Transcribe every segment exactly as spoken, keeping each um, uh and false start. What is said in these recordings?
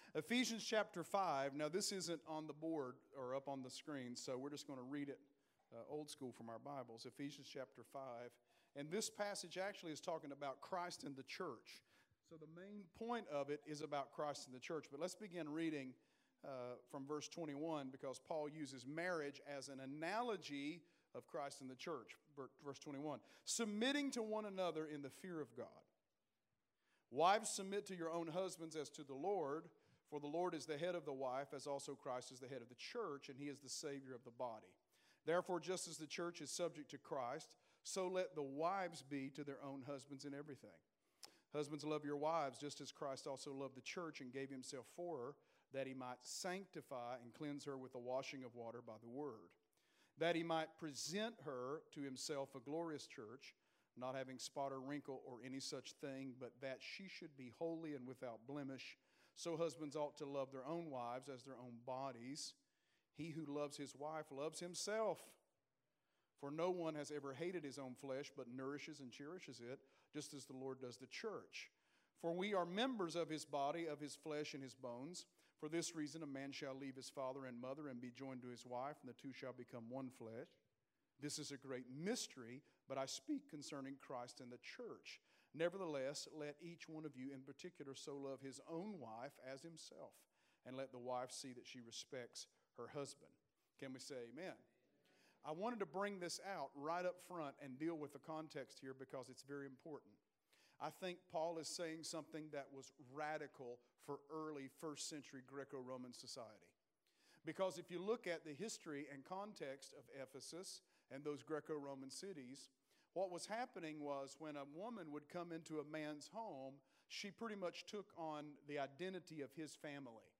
Ephesians chapter five. Now, this isn't on the board or up on the screen, so we're just going to read it uh, old school from our Bibles. Ephesians chapter five. And this passage actually is talking about Christ and the church. So the main point of it is about Christ and the church. But let's begin reading uh, from verse twenty-one, because Paul uses marriage as an analogy of Christ and the church. Verse twenty-one, submitting to one another in the fear of God. Wives, submit to your own husbands as to the Lord, for the Lord is the head of the wife, as also Christ is the head of the church, and he is the Savior of the body. Therefore, just as the church is subject to Christ, so let the wives be to their own husbands in everything. Husbands, love your wives, just as Christ also loved the church and gave himself for her, that he might sanctify and cleanse her with the washing of water by the word, that he might present her to himself a glorious church, not having spot or wrinkle or any such thing, but that she should be holy and without blemish. So husbands ought to love their own wives as their own bodies. He who loves his wife loves himself. For no one has ever hated his own flesh, but nourishes and cherishes it, just as the Lord does the church. For we are members of his body, of his flesh and his bones. For this reason a man shall leave his father and mother and be joined to his wife, and the two shall become one flesh. This is a great mystery, but I speak concerning Christ and the church. Nevertheless, let each one of you in particular so love his own wife as himself, and let the wife see that she respects her husband. Can we say amen? I wanted to bring this out right up front and deal with the context here because it's very important. I think Paul is saying something that was radical for early first century Greco-Roman society. Because if you look at the history and context of Ephesus and those Greco-Roman cities, what was happening was when a woman would come into a man's home, she pretty much took on the identity of his family.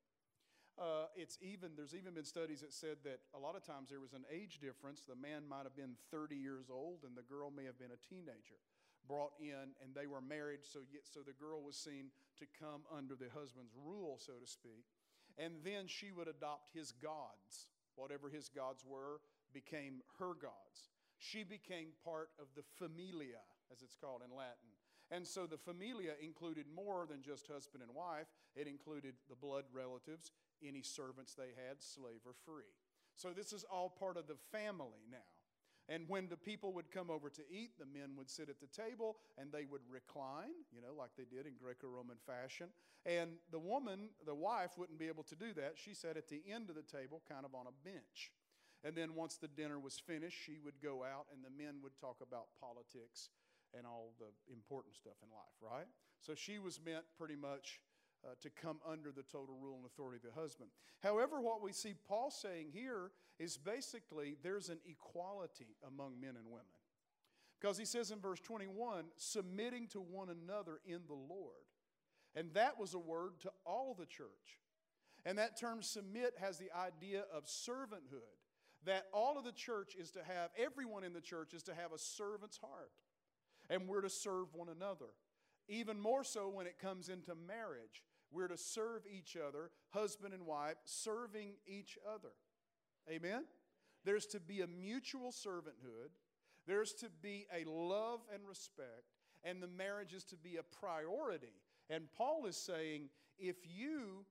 Uh, it's even, there's even been studies that said that a lot of times there was an age difference. The man might have been thirty years old and the girl may have been a teenager brought in, and they were married, so, so the girl was seen to come under the husband's rule, so to speak. And then she would adopt his gods. Whatever his gods were became her gods. She became part of the familia, as it's called in Latin. And so the familia included more than just husband and wife. It included the blood relatives, any servants they had, slave or free. So this is all part of the family now. And when the people would come over to eat, the men would sit at the table and they would recline, you know, like they did in Greco-Roman fashion. And the woman, the wife, wouldn't be able to do that. She sat at the end of the table, kind of on a bench. And then once the dinner was finished, she would go out and the men would talk about politics and all the important stuff in life, right? So she was meant pretty much uh, to come under the total rule and authority of the husband. However, what we see Paul saying here is basically there's an equality among men and women. Because he says in verse twenty-one, submitting to one another in the Lord. And that was a word to all the church. And that term submit has the idea of servanthood. That all of the church is to have, everyone in the church is to have a servant's heart. And we're to serve one another. Even more so when it comes into marriage. We're to serve each other, husband and wife, serving each other. Amen? There's to be a mutual servanthood. There's to be a love and respect. And the marriage is to be a priority. And Paul is saying, if you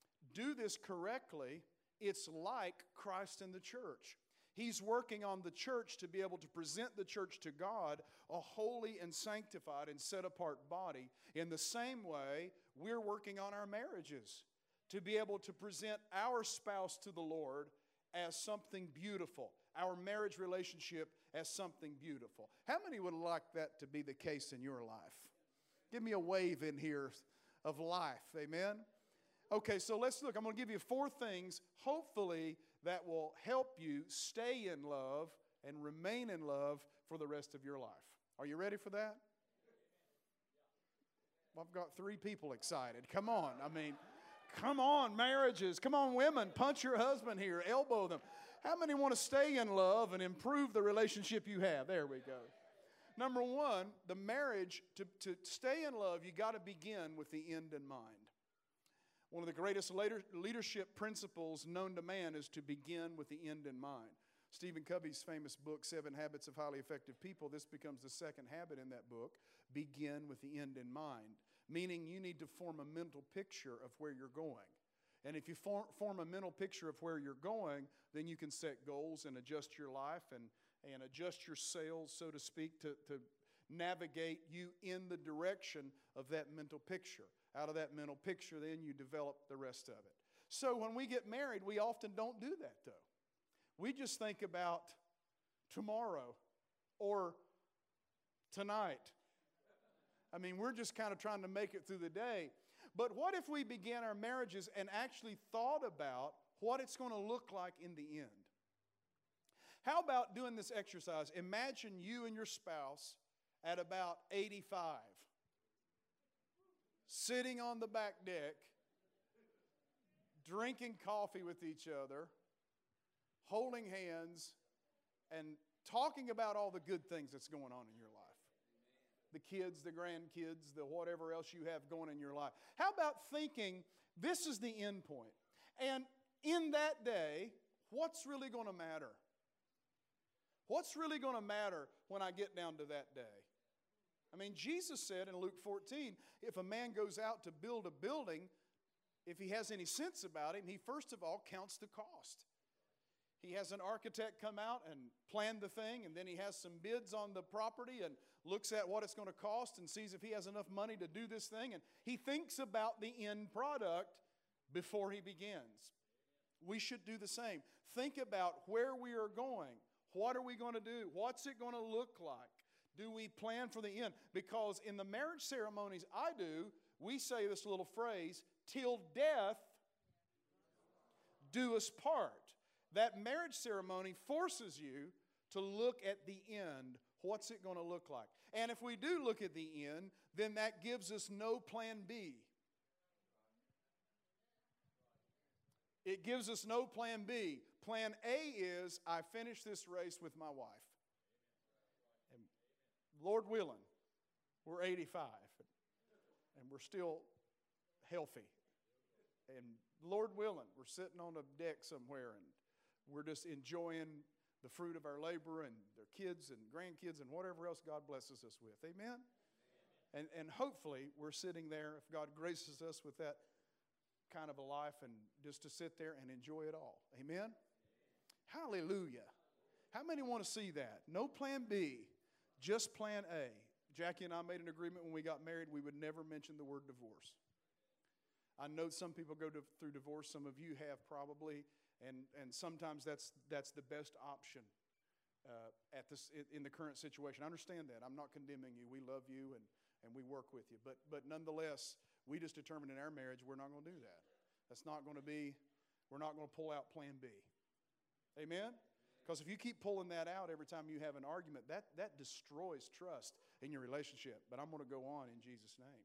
do this correctly, it's like Christ and the church. He's working on the church to be able to present the church to God, a holy and sanctified and set apart body. In the same way, we're working on our marriages to be able to present our spouse to the Lord as something beautiful, our marriage relationship as something beautiful. How many would like that to be the case in your life? Give me a wave in here of life, amen? Okay, so let's look. I'm going to give you four things, hopefully, that will help you stay in love and remain in love for the rest of your life. Are you ready for that? I've got three people excited. Come on. I mean, come on, marriages. Come on, women. Punch your husband here. Elbow them. How many want to stay in love and improve the relationship you have? There we go. Number one, the marriage, to, to stay in love, you got to begin with the end in mind. One of the greatest leadership principles known to man is to begin with the end in mind. Stephen Covey's famous book, Seven Habits of Highly Effective People, this becomes the second habit in that book, begin with the end in mind. Meaning you need to form a mental picture of where you're going. And if you form, form a mental picture of where you're going, then you can set goals and adjust your life and, and adjust your sails, so to speak, to, to navigate you in the direction of that mental picture. Out of that mental picture, then you develop the rest of it. So when we get married, we often don't do that, though. We just think about tomorrow or tonight. I mean, we're just kind of trying to make it through the day. But what if we began our marriages and actually thought about what it's going to look like in the end? How about doing this exercise? Imagine you and your spouse at about eighty-five, sitting on the back deck, drinking coffee with each other, holding hands, and talking about all the good things that's going on in your life. The kids, the grandkids, the whatever else you have going in your life. How about thinking this is the end point? And in that day, what's really going to matter? What's really going to matter when I get down to that day? I mean, Jesus said in Luke fourteen, if a man goes out to build a building, if he has any sense about it, he first of all counts the cost. He has an architect come out and plan the thing, and then he has some bids on the property and looks at what it's going to cost and sees if he has enough money to do this thing. And he thinks about the end product before he begins. We should do the same. Think about where we are going. What are we going to do? What's it going to look like? Do we plan for the end? Because in the marriage ceremonies I do, we say this little phrase, till death do us part. That marriage ceremony forces you to look at the end. What's it going to look like? And if we do look at the end, then that gives us no plan B. It gives us no plan B. Plan A is, I finish this race with my wife. And Lord willing, we're eighty-five. And we're still healthy. And Lord willing, we're sitting on a deck somewhere and we're just enjoying the fruit of our labor and their kids and grandkids and whatever else God blesses us with. Amen? And, and hopefully we're sitting there, if God graces us with that kind of a life, and just to sit there and enjoy it all. Amen? Hallelujah. How many want to see that? No plan B, just plan A. Jackie and I made an agreement when we got married we would never mention the word divorce. I know some people go to, through divorce. Some of you have probably. And, and sometimes that's, that's the best option uh, at this, in the current situation. I understand that. I'm not condemning you. We love you and, and we work with you. But, but nonetheless, we just determined in our marriage we're not going to do that. That's not going to be, we're not going to pull out plan B. Amen? Because if you keep pulling that out every time you have an argument, that, that destroys trust in your relationship. But I'm going to go on in Jesus' name.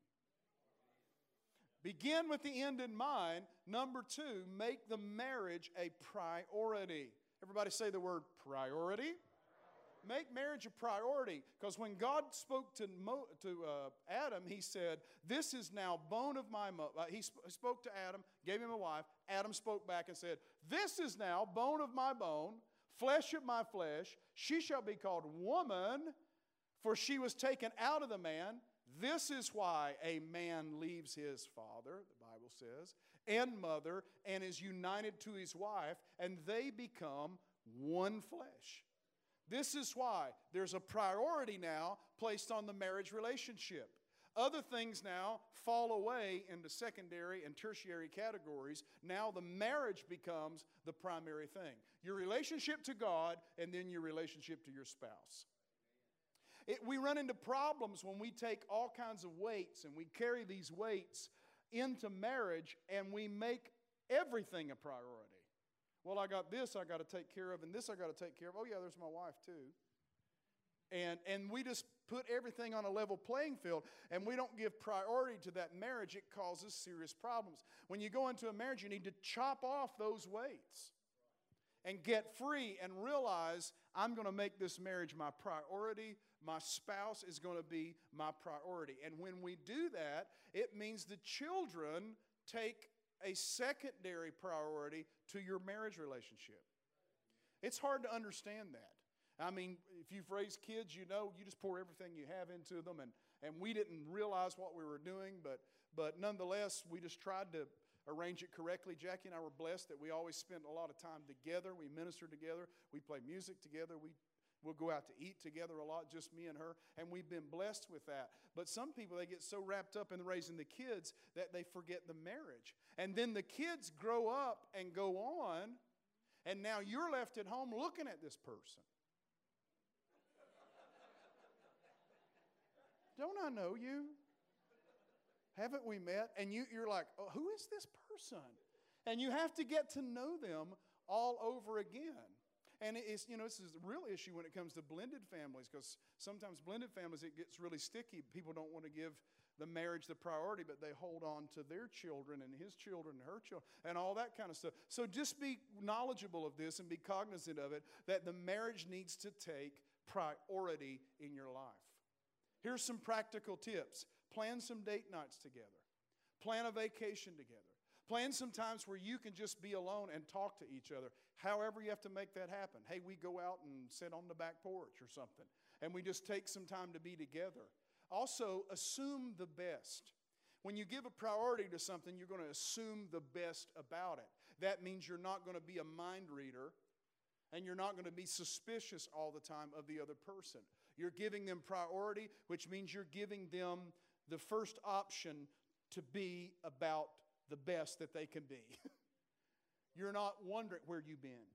Begin with the end in mind. Number two, make the marriage a priority. Everybody say the word priority. Make marriage a priority. Because when God spoke to, Mo, to uh, Adam, he said, this is now bone of my bone. Uh, he sp- spoke to Adam, gave him a wife. Adam spoke back and said, this is now bone of my bone, flesh of my flesh. She shall be called woman, for she was taken out of the man. This is why a man leaves his father, the Bible says, and mother, and is united to his wife, and they become one flesh. This is why there's a priority now placed on the marriage relationship. Other things now fall away into secondary and tertiary categories. Now the marriage becomes the primary thing. Your relationship to God, and then your relationship to your spouse. It, we run into problems when we take all kinds of weights and we carry these weights into marriage and we make everything a priority. Well, I got this I got to take care of, and this I got to take care of. Oh, yeah, there's my wife too. And, and we just put everything on a level playing field, and we don't give priority to that marriage. It causes serious problems. When you go into a marriage, you need to chop off those weights and get free and realize I'm going to make this marriage my priority. My spouse is going to be my priority. And when we do that, it means the children take a secondary priority to your marriage relationship. It's hard to understand that. I mean, if you've raised kids, you know, you just pour everything you have into them. And, and we didn't realize what we were doing, but, but nonetheless, we just tried to, arrange it correctly. Jackie and I were blessed that we always spent a lot of time together. We minister together. We play music together. We We'll go out to eat together a lot, just me and her, and we've been blessed with that. But some people, they get so wrapped up in raising the kids that they forget the marriage. And then the kids grow up and go on, and now you're left at home looking at this person. Don't I know you? Haven't we met? And you, you're like, oh, who is this person? And you have to get to know them all over again. And it's, you know, this is a real issue when it comes to blended families, because sometimes blended families, it gets really sticky. People don't want to give the marriage the priority, but they hold on to their children and his children and her children and all that kind of stuff. So just be knowledgeable of this and be cognizant of it, that the marriage needs to take priority in your life. Here's some practical tips. Plan some date nights together. Plan a vacation together. Plan some times where you can just be alone and talk to each other. However you have to make that happen. Hey, we go out and sit on the back porch or something, and we just take some time to be together. Also, assume the best. When you give a priority to something, you're going to assume the best about it. That means you're not going to be a mind reader, and you're not going to be suspicious all the time of the other person. You're giving them priority, which means you're giving them the first option to be about the best that they can be. You're not wondering, where you been?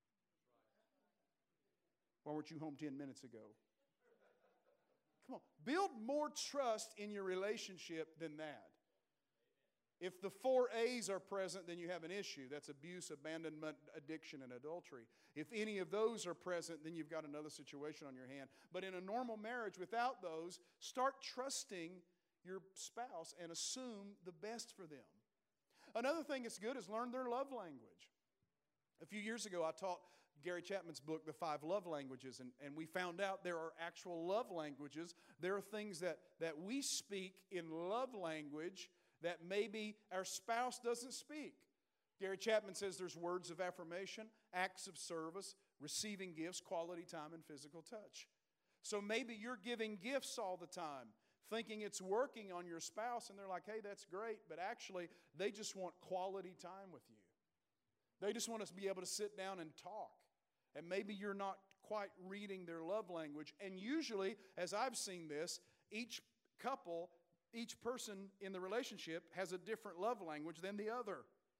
Why weren't you home ten minutes ago? Come on. Build more trust in your relationship than that. If the four A's are present, then you have an issue. That's abuse, abandonment, addiction, and adultery. If any of those are present, then you've got another situation on your hand. But in a normal marriage, without those, start trusting your spouse and assume the best for them. Another thing that's good is learn their love language. A few years ago, I taught Gary Chapman's book, The Five Love Languages, and, and we found out there are actual love languages. There are things that, that we speak in love language that maybe our spouse doesn't speak. Gary Chapman says there's words of affirmation, acts of service, receiving gifts, quality time, and physical touch. So maybe you're giving gifts all the time, thinking it's working on your spouse, and they're like, hey, that's great, but actually they just want quality time with you. They just want us to be able to sit down and talk. And maybe you're not quite reading their love language. And usually, as I've seen this, each couple, each person in the relationship has a different love language than the other.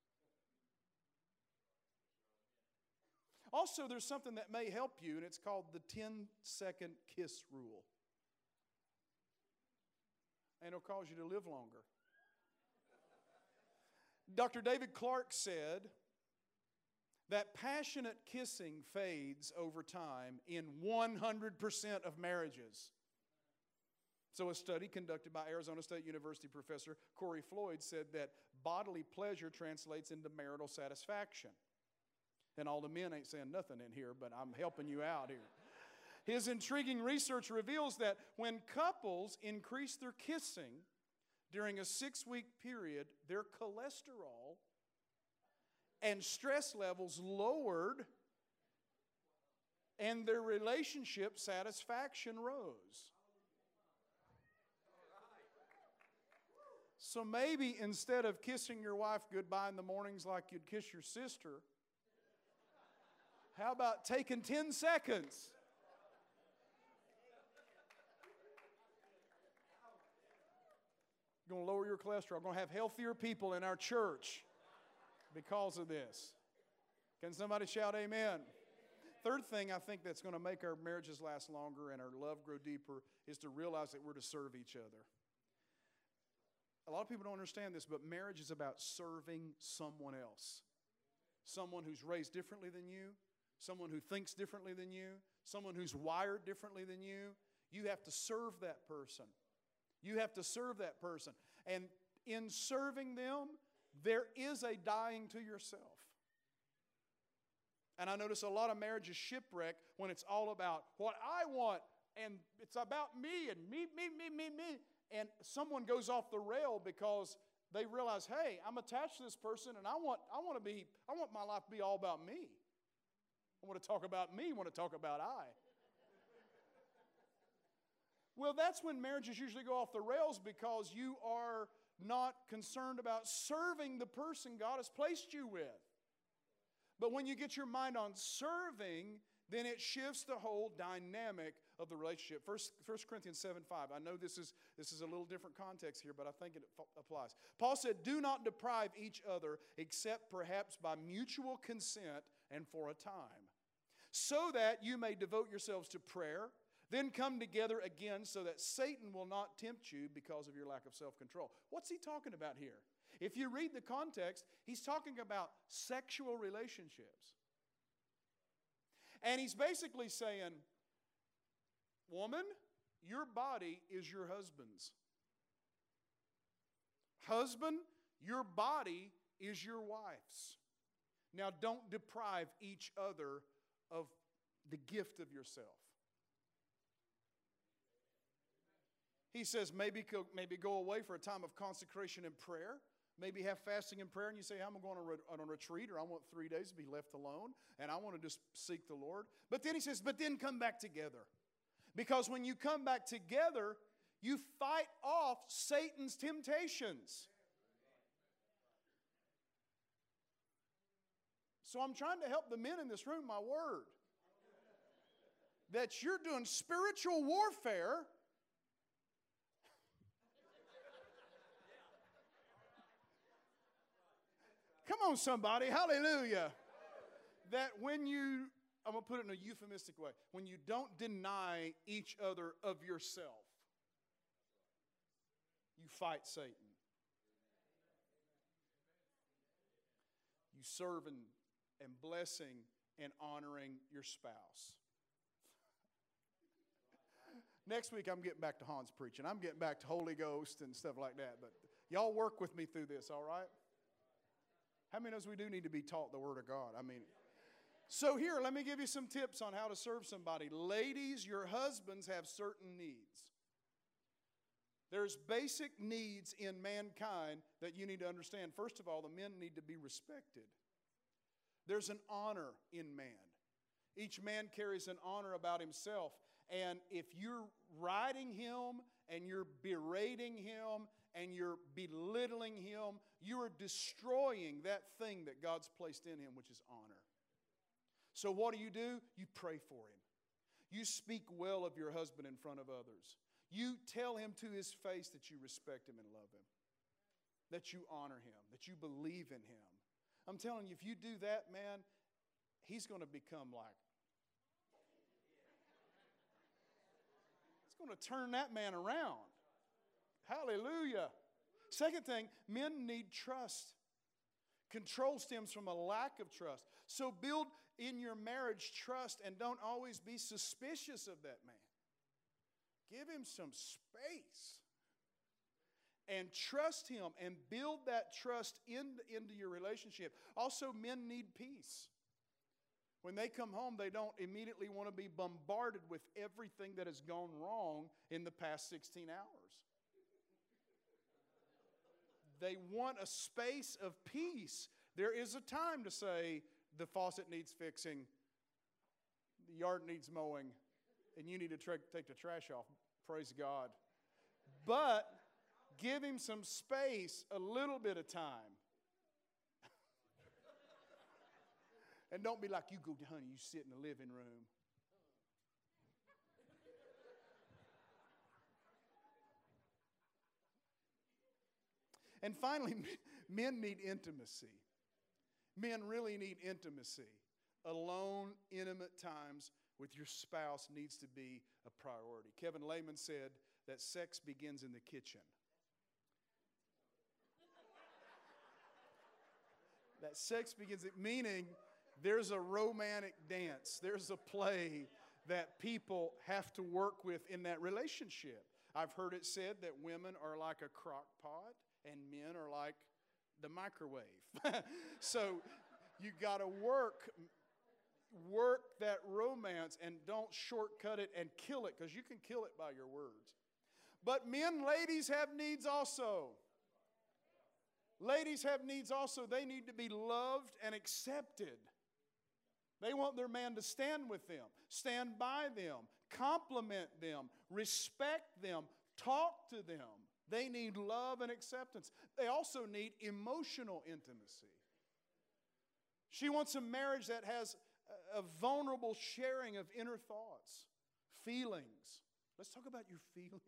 Also, there's something that may help you, and it's called the ten-second kiss rule. And it'll cause you to live longer. Doctor David Clark said that passionate kissing fades over time in one hundred percent of marriages. So a study conducted by Arizona State University professor Corey Floyd said that bodily pleasure translates into marital satisfaction. And all the men ain't saying nothing in here, but I'm helping you out here. His intriguing research reveals that when couples increase their kissing during a six-week period, their cholesterol and stress levels lowered, and their relationship satisfaction rose. So maybe instead of kissing your wife goodbye in the mornings like you'd kiss your sister, how about taking ten seconds? You're going to lower your cholesterol. We're going to have healthier people in our church because of this. Can somebody shout amen? Third thing I think that's going to make our marriages last longer and our love grow deeper is to realize that we're to serve each other. A lot of people don't understand this, but marriage is about serving someone else. Someone who's raised differently than you, someone who thinks differently than you, someone who's wired differently than you. You have to serve that person. You have to serve that person. And in serving them, there is a dying to yourself. And I notice a lot of marriages shipwreck when it's all about what I want, and it's about me and me, me, me, me, me. And someone goes off the rail because they realize, hey, I'm attached to this person, and I want, I want to be, I want my life to be all about me. I want to talk about me. I want to talk about I. Well, that's when marriages usually go off the rails, because you are not concerned about serving the person God has placed you with. But when you get your mind on serving, then it shifts the whole dynamic of the relationship. First, First Corinthians seven five. I know this is, this is a little different context here, but I think it applies. Paul said, do not deprive each other except perhaps by mutual consent and for a time, so that you may devote yourselves to prayer, then come together again so that Satan will not tempt you because of your lack of self-control. What's he talking about here? If you read the context, he's talking about sexual relationships. And he's basically saying, woman, your body is your husband's. Husband, your body is your wife's. Now don't deprive each other of the gift of yourself. He says maybe, maybe go away for a time of consecration and prayer. Maybe have fasting and prayer, and you say, I'm going on a retreat, or I want three days to be left alone, and I want to just seek the Lord. But then he says, but then come back together. Because when you come back together, you fight off Satan's temptations. So I'm trying to help the men in this room, my word, that you're doing spiritual warfare. Come on, somebody. Hallelujah. That when you, I'm going to put it in a euphemistic way, when you don't deny each other of yourself, you fight Satan. You serve and, and blessing and honoring your spouse. Next week, I'm getting back to Hans preaching. I'm getting back to Holy Ghost and stuff like that. But y'all work with me through this, all right? How many knows we do need to be taught the Word of God? I mean, so here, let me give you some tips on how to serve somebody. Ladies, your husbands have certain needs. There's basic needs in mankind that you need to understand. First of all, the men need to be respected. There's an honor in man. Each man carries an honor about himself. And if you're riding him and you're berating him and you're belittling him, you are destroying that thing that God's placed in him, which is honor. So what do you do? You pray for him. You speak well of your husband in front of others. You tell him to his face that you respect him and love him, that you honor him, that you believe in him. I'm telling you, if you do that, man, he's going to become like, it's going to turn that man around. Hallelujah. Second thing, men need trust. Control stems from a lack of trust. So build in your marriage trust and don't always be suspicious of that man. Give him some space. And trust him and build that trust in, into your relationship. Also, men need peace. When they come home, they don't immediately want to be bombarded with everything that has gone wrong in the past sixteen hours. They want a space of peace. There is a time to say, the faucet needs fixing, the yard needs mowing, and you need to tra- take the trash off. Praise God. But give him some space, a little bit of time. And don't be like, you go, honey, you sit in the living room. And finally, men need intimacy. Men really need intimacy. Alone, intimate times with your spouse needs to be a priority. Kevin Lehman said that sex begins in the kitchen. That sex begins, meaning there's a romantic dance. There's a play that people have to work with in that relationship. I've heard it said that women are like a crock pot and men are like the microwave. So you got to work, work that romance and don't shortcut it and kill it, because you can kill it by your words. But men, ladies have needs also. Ladies have needs also. They need to be loved and accepted. They want their man to stand with them, stand by them, compliment them, respect them, talk to them. They need love and acceptance. They also need emotional intimacy. She wants a marriage that has a vulnerable sharing of inner thoughts, feelings. Let's talk about your feelings.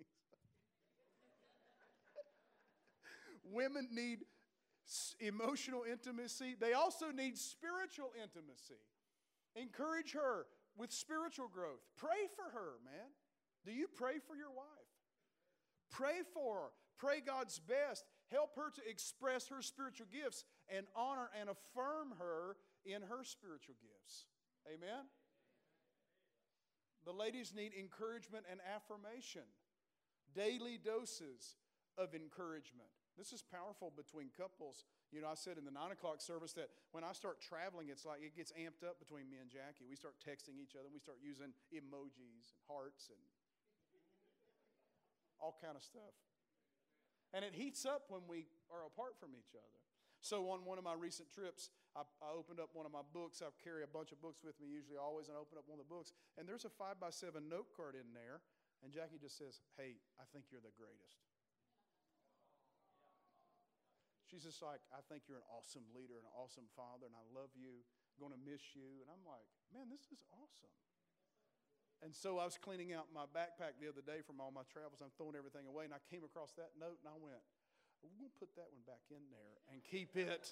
Women need emotional intimacy. They also need spiritual intimacy. Encourage her with spiritual growth. Pray for her, man. Do you pray for your wife? Pray for her. Pray God's best. Help her to express her spiritual gifts and honor and affirm her in her spiritual gifts. Amen? The ladies need encouragement and affirmation. Daily doses of encouragement. This is powerful between couples. You know, I said in the nine o'clock service that when I start traveling, it's like it gets amped up between me and Jackie. We start texting each other. We start using emojis and hearts and all kind of stuff. And it heats up when we are apart from each other. So on one of my recent trips, I, I opened up one of my books. I carry a bunch of books with me usually always, and I open up one of the books. And there's a five by seven note card in there. And Jackie just says, "Hey, I think you're the greatest." She's just like, "I think you're an awesome leader and an awesome father, and I love you. I'm going to miss you." And I'm like, man, this is awesome. And so I was cleaning out my backpack the other day from all my travels. I'm throwing everything away, and I came across that note, and I went, we're going to put that one back in there and keep it.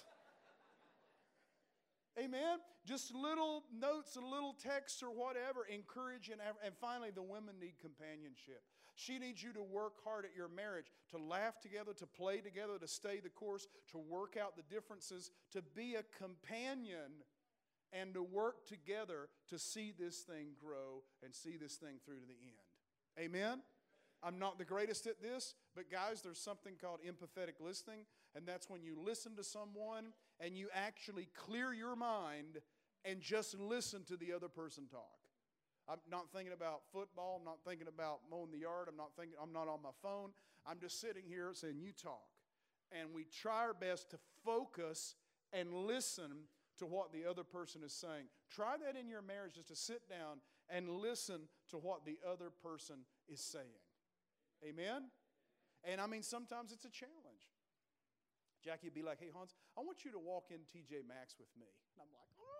Amen? Just little notes and little texts or whatever, encourage. And, and finally, the women need companionship. She needs you to work hard at your marriage, to laugh together, to play together, to stay the course, to work out the differences, to be a companion, and to work together to see this thing grow and see this thing through to the end. Amen? I'm not the greatest at this, but guys, there's something called empathetic listening, and that's when you listen to someone and you actually clear your mind and just listen to the other person talk. I'm not thinking about football. I'm not thinking about mowing the yard. I'm not thinking. I'm not on my phone. I'm just sitting here saying, "You talk," and we try our best to focus and listen to what the other person is saying. Try that in your marriage, just to sit down and listen to what the other person is saying. Amen? And I mean, sometimes it's a challenge. Jackie would be like, "Hey, Hans, I want you to walk in T J Maxx with me." And I'm like, oh.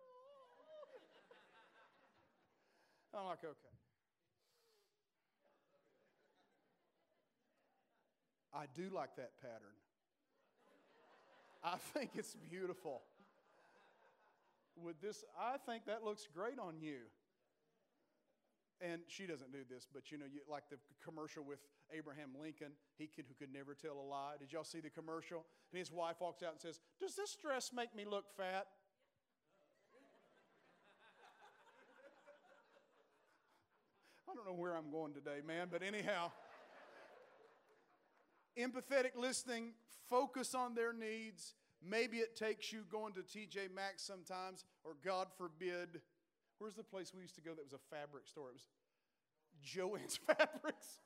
I'm like, okay. I do like that pattern. I think it's beautiful. With this, I think that looks great on you. And she doesn't do this, but you know, you, like the commercial with Abraham Lincoln, he could, who could never tell a lie. Did y'all see the commercial? And his wife walks out and says, "Does this dress make me look fat?" I don't know where I'm going today, man, but anyhow. Empathetic listening, focus on their needs. Maybe it takes you going to T J Maxx sometimes, or God forbid, where's the place we used to go that was a fabric store? It was Joann's Fabrics.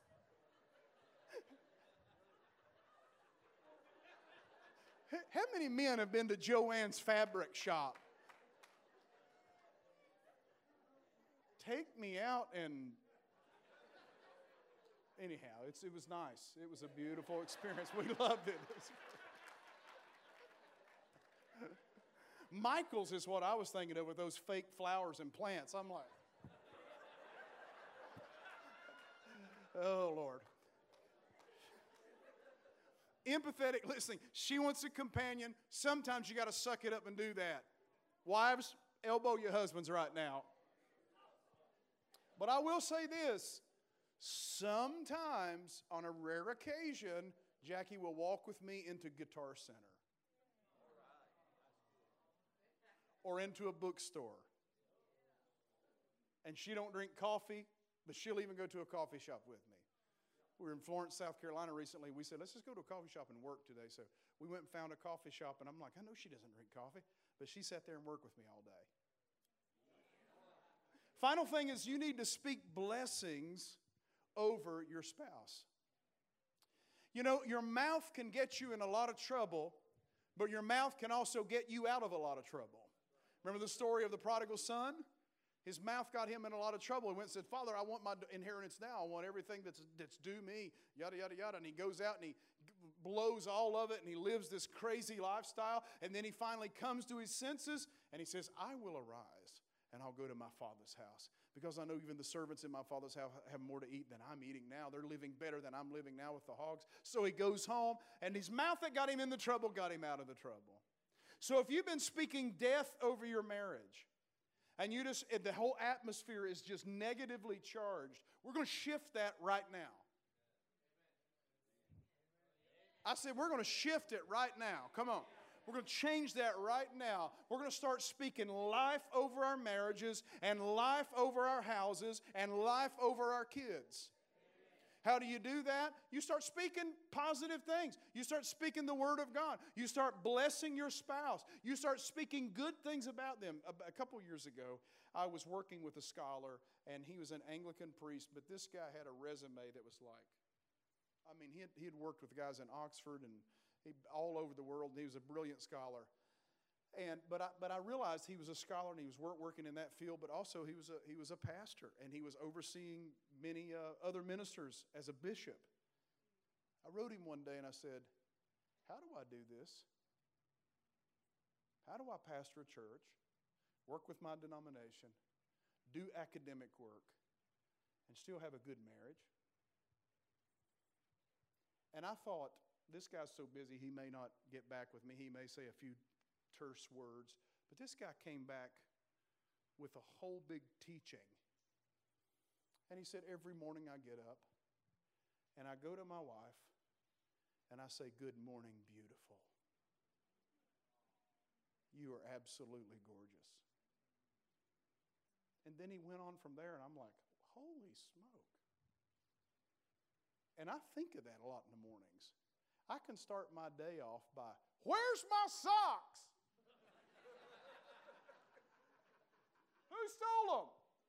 How many men have been to Joann's Fabric shop? Take me out and... Anyhow, it's, it was nice. It was a beautiful experience. We loved it. It was... Michael's is what I was thinking of with those fake flowers and plants. I'm like, oh, Lord. Empathetic listening. She wants a companion. Sometimes you got to suck it up and do that. Wives, elbow your husbands right now. But I will say this. Sometimes, on a rare occasion, Jackie will walk with me into Guitar Center. Or into a bookstore. And she don't drink coffee, but she'll even go to a coffee shop with me. We were in Florence, South Carolina recently. We said, let's just go to a coffee shop and work today. So we went and found a coffee shop, and I'm like, I know she doesn't drink coffee, but she sat there and worked with me all day. Final thing is you need to speak blessings over your spouse. You know, your mouth can get you in a lot of trouble, but your mouth can also get you out of a lot of trouble. Remember the story of the prodigal son? His mouth got him in a lot of trouble. He went and said, Father, I want my inheritance now. I want everything that's, that's due me, yada, yada, yada. And he goes out and he blows all of it and he lives this crazy lifestyle. And then he finally comes to his senses and he says, I will arise and I'll go to my father's house. Because I know even the servants in my father's house have more to eat than I'm eating now. They're living better than I'm living now with the hogs. So he goes home, and his mouth that got him in the trouble got him out of the trouble. So if you've been speaking death over your marriage, and you just the whole atmosphere is just negatively charged, we're going to shift that right now. I said we're going to shift it right now. Come on. We're going to change that right now. We're going to start speaking life over our marriages and life over our houses and life over our kids. How do you do that? You start speaking positive things. You start speaking the Word of God. You start blessing your spouse. You start speaking good things about them. A couple years ago, I was working with a scholar, and he was an Anglican priest, but this guy had a resume that was like, I mean, he had, he had worked with guys in Oxford and He, all over the world, and he was a brilliant scholar. And but I, but I realized he was a scholar and he was work, working in that field, but also he was a, he was a pastor, and he was overseeing many uh, other ministers as a bishop. I wrote him one day and I said, how do I do this? How do I pastor a church, work with my denomination, do academic work, and still have a good marriage? And I thought, this guy's so busy, he may not get back with me. He may say a few terse words. But this guy came back with a whole big teaching. And he said, every morning I get up and I go to my wife and I say, good morning, beautiful. You are absolutely gorgeous. And then he went on from there, and I'm like, holy smoke. And I think of that a lot in the mornings. I can start my day off by, where's my socks? Who stole them?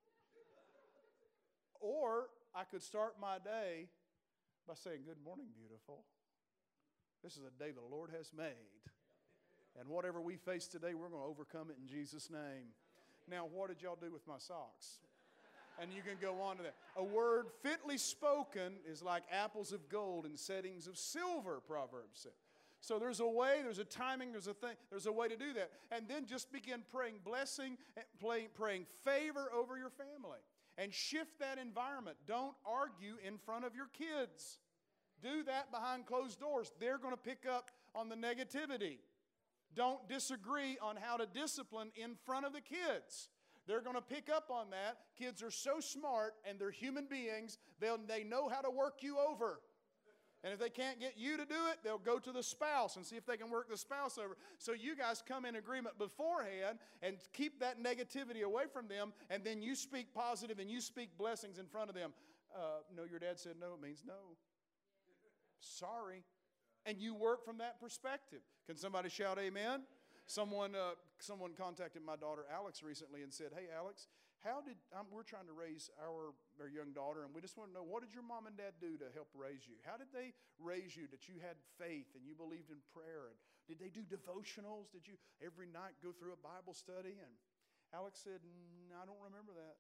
Or I could start my day by saying, good morning, beautiful. This is a day the Lord has made. And whatever we face today, we're going to overcome it in Jesus' name. Now, what did y'all do with my socks? And you can go on to that. A word fitly spoken is like apples of gold in settings of silver, Proverbs said. So there's a way, there's a timing, there's a thing, there's a way to do that. And then just begin praying blessing, and praying, praying favor over your family. And shift that environment. Don't argue in front of your kids. Do that behind closed doors. They're going to pick up on the negativity. Don't disagree on how to discipline in front of the kids. They're going to pick up on that. Kids are so smart, and they're human beings. They'll, they know how to work you over. And if they can't get you to do it, they'll go to the spouse and see if they can work the spouse over. So you guys come in agreement beforehand and keep that negativity away from them, and then you speak positive and you speak blessings in front of them. Uh, no, your dad said no. It means no. Sorry. And you work from that perspective. Can somebody shout amen? Someone uh, someone contacted my daughter Alex recently and said, hey, Alex, how did um, we're trying to raise our, our young daughter, and we just want to know, what did your mom and dad do to help raise you? How did they raise you that you had faith and you believed in prayer? And did they do devotionals? Did you every night go through a Bible study? And Alex said, mm, I don't remember that.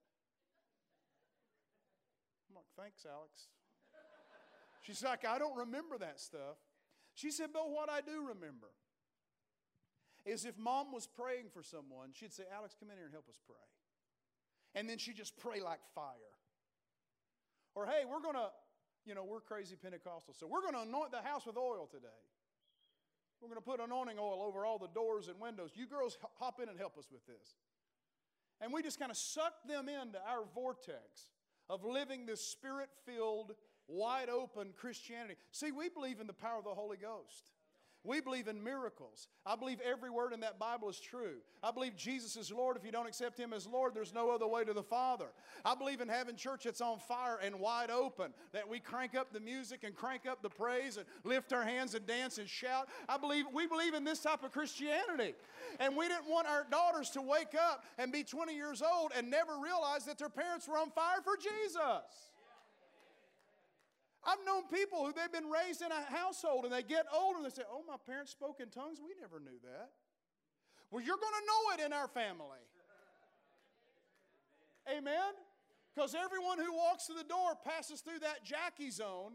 I'm like, thanks, Alex. She's like, I don't remember that stuff. She said, but what I do remember is if Mom was praying for someone, she'd say, Alex, come in here and help us pray. And then she'd just pray like fire. Or, hey, we're going to, you know, we're crazy Pentecostals, so we're going to anoint the house with oil today. We're going to put anointing oil over all the doors and windows. You girls hop in and help us with this. And we just kind of suck them into our vortex of living this spirit-filled, wide-open Christianity. See, we believe in the power of the Holy Ghost. We believe in miracles. I believe every word in that Bible is true. I believe Jesus is Lord. If you don't accept Him as Lord, there's no other way to the Father. I believe in having church that's on fire and wide open, that we crank up the music and crank up the praise and lift our hands and dance and shout. I believe we believe in this type of Christianity. And we didn't want our daughters to wake up and be twenty years old and never realize that their parents were on fire for Jesus. I've known people who they've been raised in a household and they get older and they say, oh, my parents spoke in tongues. We never knew that. Well, you're going to know it in our family. Amen? Because everyone who walks through the door passes through that Jackie zone.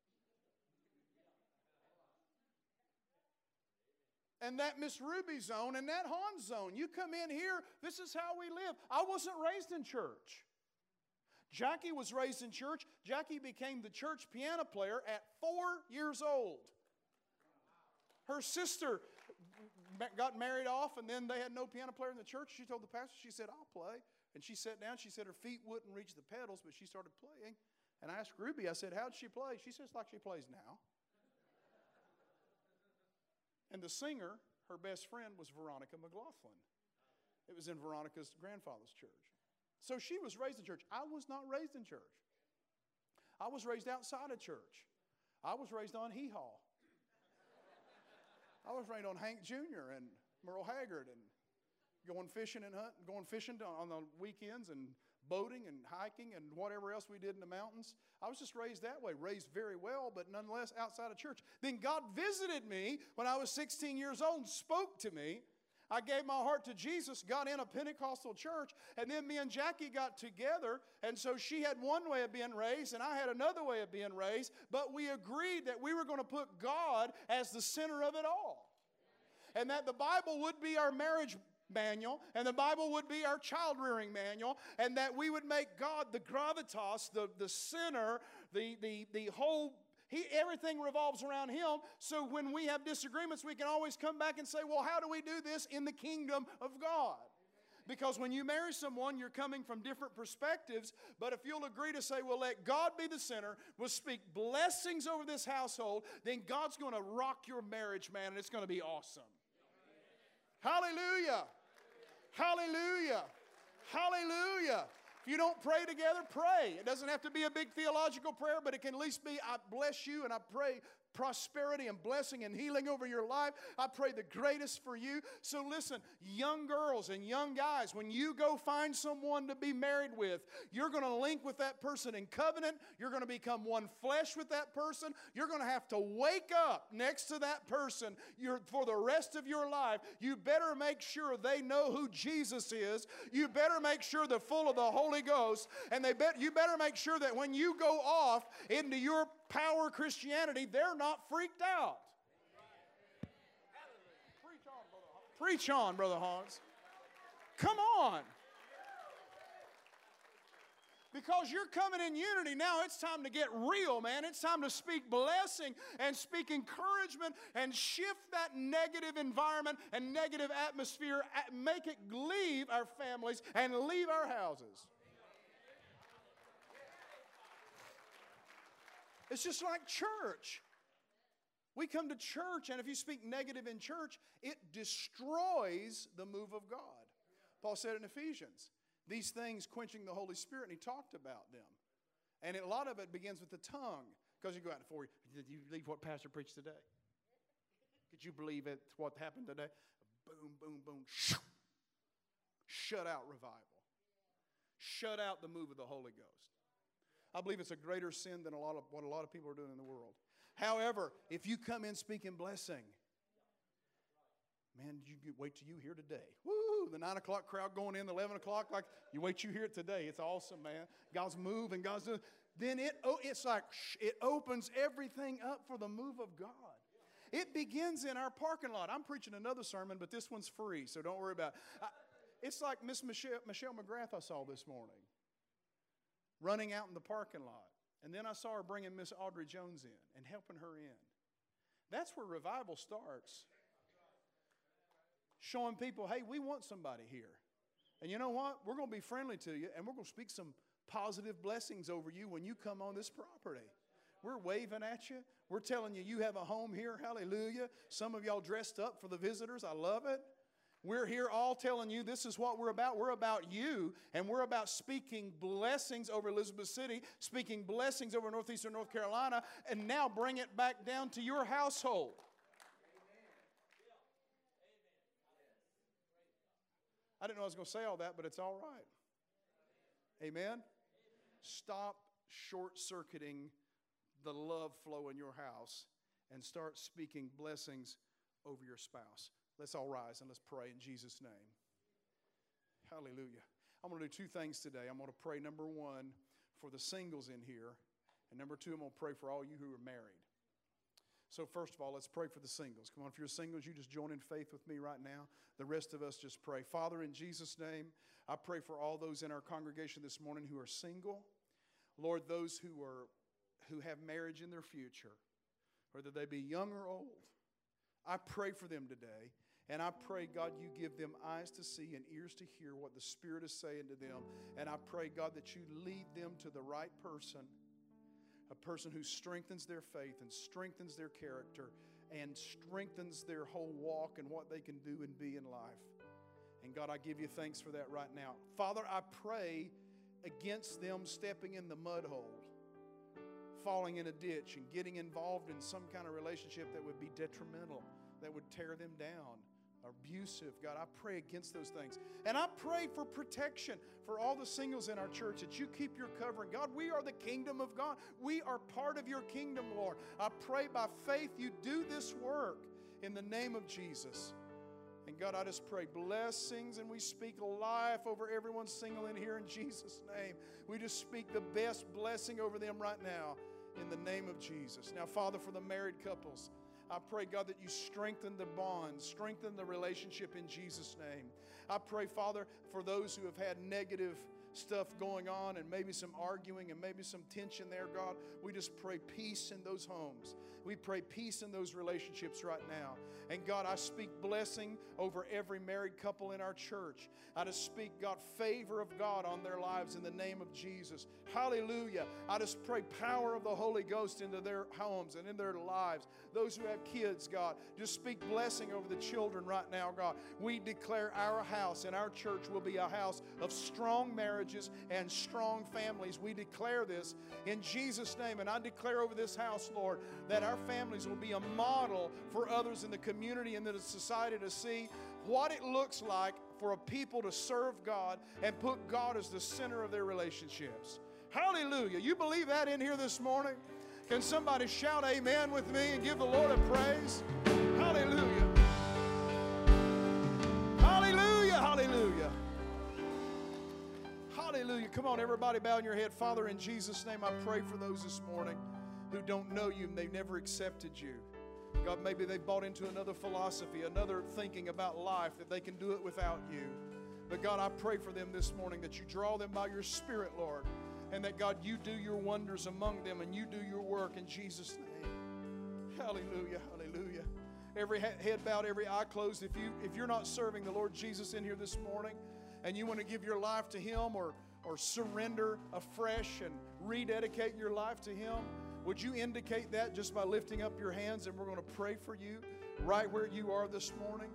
And that Miss Ruby zone and that Hans zone. You come in here, this is how we live. I wasn't raised in church. Jackie was raised in church. Jackie became the church piano player at four years old. Her sister got married off, and then they had no piano player in the church. She told the pastor, she said, I'll play. And she sat down. She said her feet wouldn't reach the pedals, but she started playing. And I asked Ruby, I said, how'd she play? She says, like she plays now. And the singer, her best friend, was Veronica McLaughlin. It was in Veronica's grandfather's church. So she was raised in church. I was not raised in church. I was raised outside of church. I was raised on Hee Haw. I was raised on Hank Junior and Merle Haggard and going fishing and hunting, going fishing on the weekends and boating and hiking and whatever else we did in the mountains. I was just raised that way, raised very well, but nonetheless outside of church. Then God visited me when I was sixteen years old and spoke to me. I gave my heart to Jesus, got in a Pentecostal church, and then me and Jackie got together, and so she had one way of being raised, and I had another way of being raised, but we agreed that we were going to put God as the center of it all, and that the Bible would be our marriage manual, and the Bible would be our child-rearing manual, and that we would make God the gravitas, the, the center, the, the, the whole, he, everything revolves around Him, so when we have disagreements, we can always come back and say, well, how do we do this in the kingdom of God? Because when you marry someone, you're coming from different perspectives, but if you'll agree to say, well, let God be the center, we'll speak blessings over this household, then God's going to rock your marriage, man, and it's going to be awesome. Hallelujah. Hallelujah. Hallelujah. If you don't pray together, pray. It doesn't have to be a big theological prayer, but it can at least be, I bless you and I pray prosperity and blessing and healing over your life. I pray the greatest for you. So listen, young girls and young guys, when you go find someone to be married with, you're going to link with that person in covenant. You're going to become one flesh with that person. You're going to have to wake up next to that person you're, for the rest of your life. You better make sure they know who Jesus is. You better make sure they're full of the Holy Ghost. And they bet, you better make sure that when you go off into your power Christianity, they're not freaked out. Preach on, Brother Hans. Preach on, Brother Hans. Come on. Because you're coming in unity now, it's time to get real, man. It's time to speak blessing and speak encouragement and shift that negative environment and negative atmosphere. Make it leave our families and leave our houses. It's just like church. We come to church, and if you speak negative in church, it destroys the move of God. Paul said in Ephesians, these things quenching the Holy Spirit, and he talked about them. And a lot of it begins with the tongue. Because you go out before, did you believe what Pastor preached today? Could you believe it, what happened today? Boom, boom, boom. Shut out revival. Shut out the move of the Holy Ghost. I believe it's a greater sin than a lot of what a lot of people are doing in the world. However, if you come in speaking blessing, man, you wait till you hear today. Woo! The nine o'clock crowd going in, the eleven o'clock, like you wait till you hear it today. It's awesome, man. God's moving, God's doing. Then it oh, it's like it opens everything up for the move of God. It begins in our parking lot. I'm preaching another sermon, but this one's free, so don't worry about it. I, it's like Miss Michelle, Michelle McGrath I saw this morning, running out in the parking lot. And then I saw her bringing Miss Audrey Jones in and helping her in. That's where revival starts. Showing people, hey, we want somebody here. And you know what? We're going to be friendly to you, and we're going to speak some positive blessings over you when you come on this property. We're waving at you. We're telling you you have a home here. Hallelujah. Some of y'all dressed up for the visitors. I love it. We're here all telling you this is what we're about. We're about you, and we're about speaking blessings over Elizabeth City, speaking blessings over northeastern North Carolina, and now bring it back down to your household. I didn't know I was going to say all that, but it's all right. Amen? Stop short-circuiting the love flow in your house and start speaking blessings over your spouse. Let's all rise and let's pray in Jesus' name. Hallelujah. I'm going to do two things today. I'm going to pray, number one, for the singles in here. And number two, I'm going to pray for all you who are married. So first of all, let's pray for the singles. Come on, if you're singles, you just join in faith with me right now. The rest of us just pray. Father, in Jesus' name, I pray for all those in our congregation this morning who are single. Lord, those who are who have marriage in their future, whether they be young or old, I pray for them today. And I pray, God, you give them eyes to see and ears to hear what the Spirit is saying to them. And I pray, God, that you lead them to the right person, a person who strengthens their faith and strengthens their character and strengthens their whole walk and what they can do and be in life. And God, I give you thanks for that right now. Father, I pray against them stepping in the mud hole, falling in a ditch and getting involved in some kind of relationship that would be detrimental, that would tear them down, abusive. God, I pray against those things. And I pray for protection for all the singles in our church, that you keep your covering. God, we are the kingdom of God. We are part of your kingdom, Lord. I pray by faith you do this work in the name of Jesus. And God, I just pray blessings, and we speak life over everyone single in here in Jesus' name. We just speak the best blessing over them right now in the name of Jesus. Now, Father, for the married couples, I pray, God, that you strengthen the bond, strengthen the relationship in Jesus' name. I pray, Father, for those who have had negative stuff going on and maybe some arguing and maybe some tension there, God, we just pray peace in those homes. We pray peace in those relationships right now. And God, I speak blessing over every married couple in our church. I just speak, God, favor of God on their lives in the name of Jesus. Hallelujah. I just pray power of the Holy Ghost into their homes and in their lives. Those who have kids, God, just speak blessing over the children right now, God. We declare our house and our church will be a house of strong marriages and strong families. We declare this in Jesus' name. And I declare over this house, Lord, that our families will be a model for others in the community and in the society to see what it looks like for a people to serve God and put God as the center of their relationships. Hallelujah. You believe that in here this morning? Can somebody shout amen with me and give the Lord a praise? Hallelujah. Hallelujah. Hallelujah. Hallelujah. Come on, everybody, bow in your head. Father, in Jesus' name, I pray for those this morning who don't know you and they've never accepted you. God, maybe they've bought into another philosophy, another thinking about life, that they can do it without you. But God, I pray for them this morning that you draw them by your Spirit, Lord, and that, God, you do your wonders among them and you do your work in Jesus' name. Hallelujah, hallelujah. Every head bowed, every eye closed. If, you, if you're not serving the Lord Jesus in here this morning and you want to give your life to Him or, or surrender afresh and rededicate your life to Him, would you indicate that just by lifting up your hands, and we're going to pray for you right where you are this morning.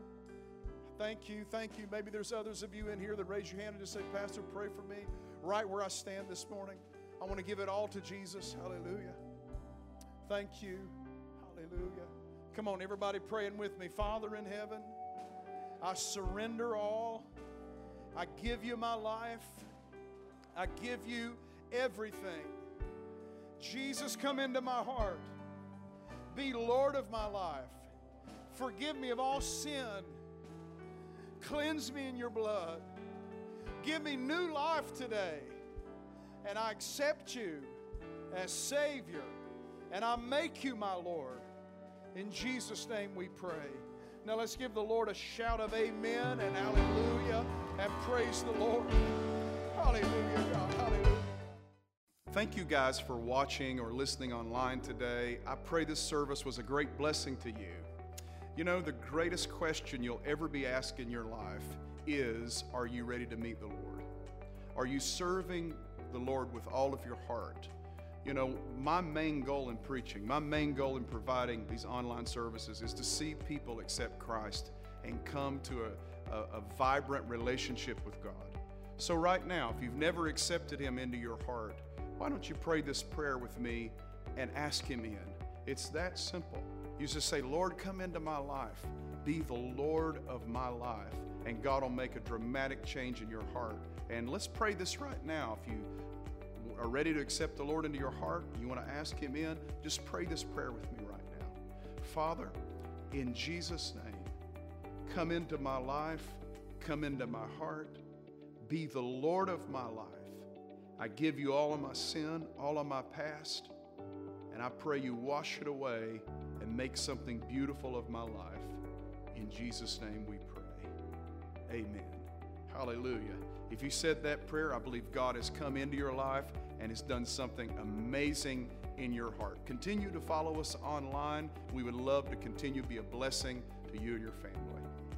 Thank you, thank you. Maybe there's others of you in here that raise your hand and just say, Pastor, pray for me right where I stand this morning. I want to give it all to Jesus. Hallelujah. Thank you. Hallelujah. Come on, everybody praying with me. Father in heaven, I surrender all. I give you my life. I give you everything. Jesus, come into my heart. Be Lord of my life. Forgive me of all sin. Cleanse me in your blood. Give me new life today. And I accept you as Savior. And I make you my Lord. In Jesus' name we pray. Now let's give the Lord a shout of amen and hallelujah and praise the Lord. Hallelujah, God. Hallelujah. Thank you guys for watching or listening online today. I pray this service was a great blessing to you. You know, the greatest question you'll ever be asked in your life is, are you ready to meet the Lord? Are you serving the Lord with all of your heart? You know, my main goal in preaching, my main goal in providing these online services is to see people accept Christ and come to a, a, a vibrant relationship with God. So right now, if you've never accepted Him into your heart, why don't you pray this prayer with me and ask Him in? It's that simple. You just say, Lord, come into my life. Be the Lord of my life. And God will make a dramatic change in your heart. And let's pray this right now. If you are ready to accept the Lord into your heart, you want to ask Him in, just pray this prayer with me right now. Father, in Jesus' name, come into my life, come into my heart, be the Lord of my life. I give you all of my sin, all of my past, and I pray you wash it away and make something beautiful of my life. In Jesus' name we pray. Amen. Hallelujah. If you said that prayer, I believe God has come into your life and has done something amazing in your heart. Continue to follow us online. We would love to continue to be a blessing to you and your family.